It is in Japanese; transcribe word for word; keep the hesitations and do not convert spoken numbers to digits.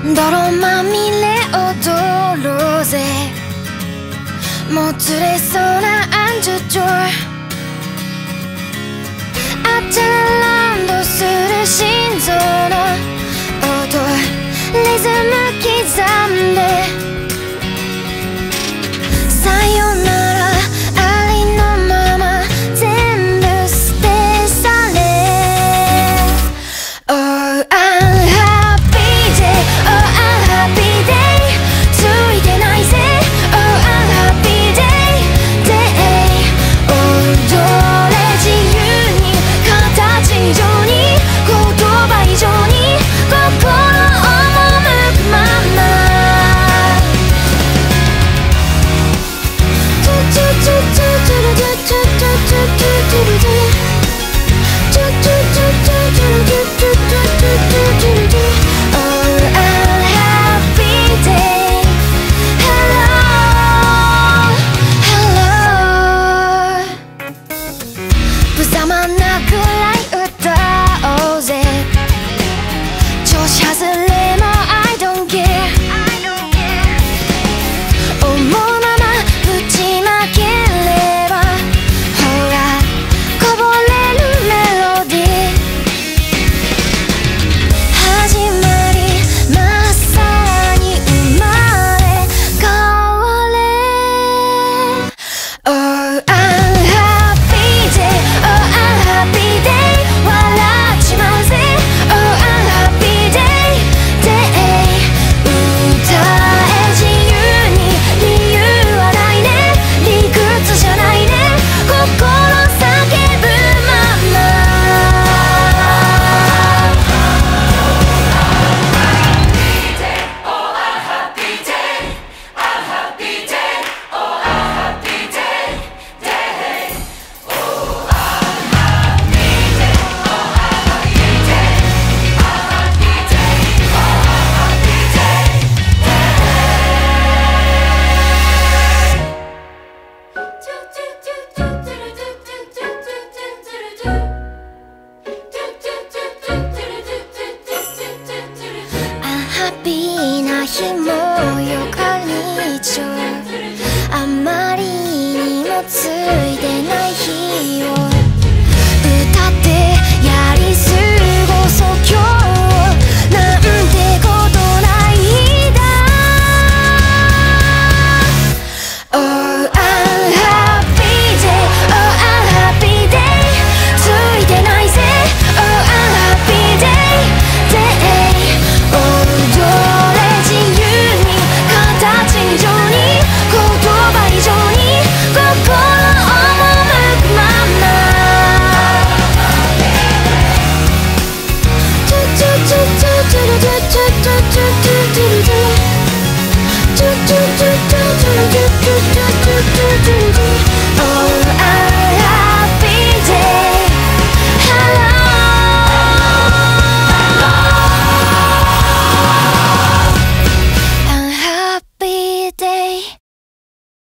泥まみれ踊ろうぜもつれそうなアンジュジョーあちゃらランドする心臓の音リズム刻んでさよならありのまま全部捨て去れ Oh I'm happy day Oh I'm happy day ついてないぜ Oh I'm happy day day 踊れ自由に形以上に言葉以上に心赴くままあまりにもついてない日を歌ってやりすぎ